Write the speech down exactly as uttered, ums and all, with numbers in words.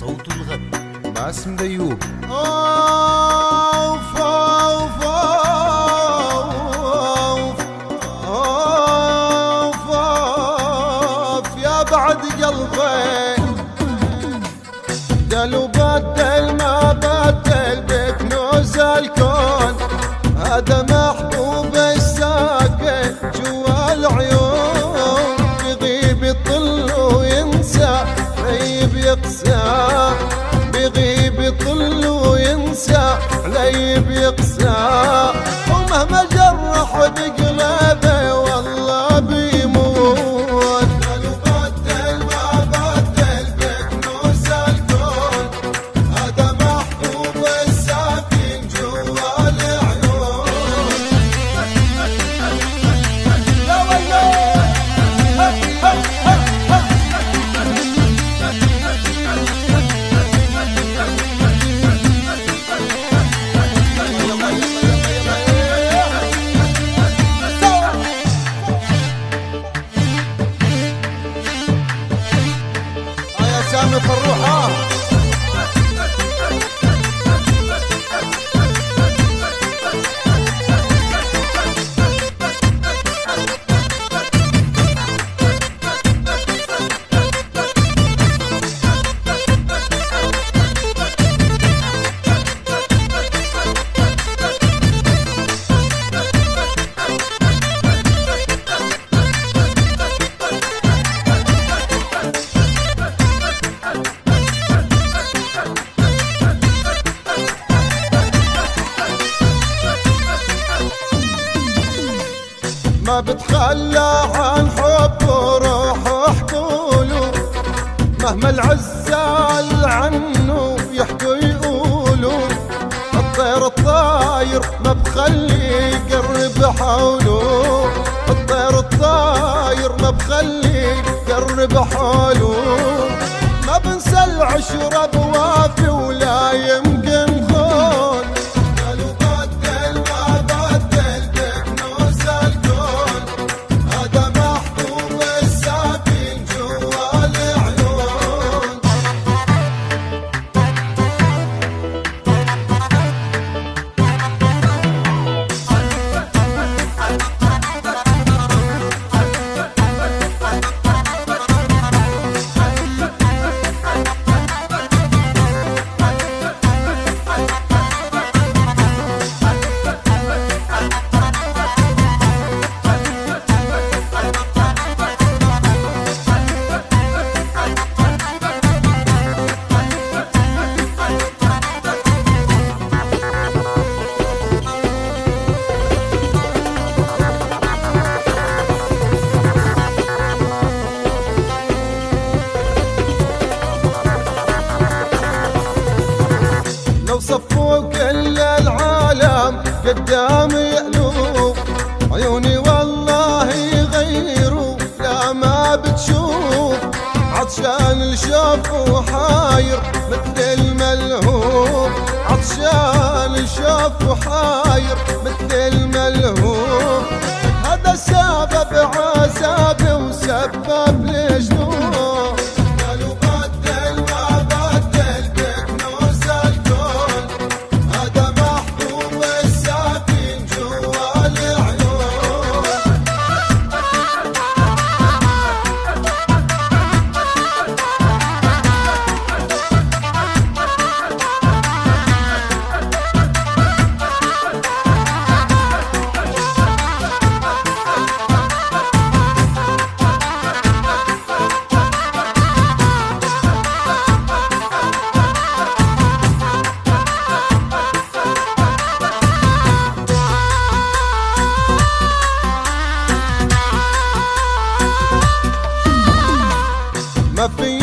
صوت الغد باسم ديوب. أوف أوف أوف أوف أوف يا بعد قلبي دلو بدل ما بدل بكنوز الكون، هذا محبوب الساكن جوا العيون، بغيب يطل وينسى غيب يقسى، بغيب يطل وينسى علي بيقسى، ومهما جرح بقلبه والله بيموت. دلو بدل ما بدل بكنوز الكون، هذا محبوب الساكن جوا العيون. يا ويلي سامي فروحة. ما بتخلى عن حب وروح وحكوله، مهما العزال عنه يحكوا يقولوا، الطير الطاير ما بخلي يقرب حوله، الطير الطاير ما بخلي يقرب حوله، ما بنسى العشرة بوافي ولا يمكن خون. لو صفوا كل العالم قدامي يألوف، عيوني والله يغيروا لا ما بتشوف، عطشان الشوف وحاير مثل الملهوف، عطشان الشوف وحاير مثل الملهوف، هذا سبب عذابي وسبب لجنون. ما في